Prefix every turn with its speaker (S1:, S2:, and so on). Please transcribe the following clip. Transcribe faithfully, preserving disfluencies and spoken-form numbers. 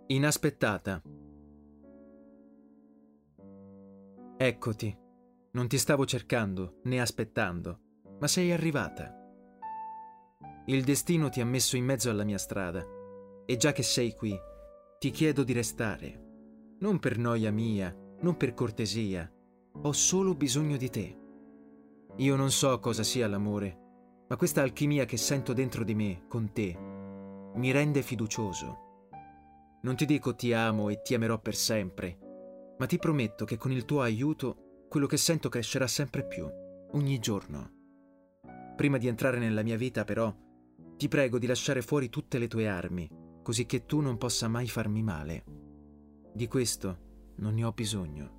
S1: Inaspettata. Eccoti. Non ti stavo cercando, né aspettando, ma sei arrivata. Il destino ti ha messo in mezzo alla mia strada, e già che sei qui, ti chiedo di restare. Non per noia mia, non per cortesia. Ho solo bisogno di te. Io non so cosa sia l'amore, ma questa alchimia che sento dentro di me, con te, mi rende fiducioso. Non ti dico ti amo e ti amerò per sempre, ma ti prometto che con il tuo aiuto quello che sento crescerà sempre più, ogni giorno. Prima di entrare nella mia vita, però, ti prego di lasciare fuori tutte le tue armi, così che tu non possa mai farmi male. Di questo non ne ho bisogno.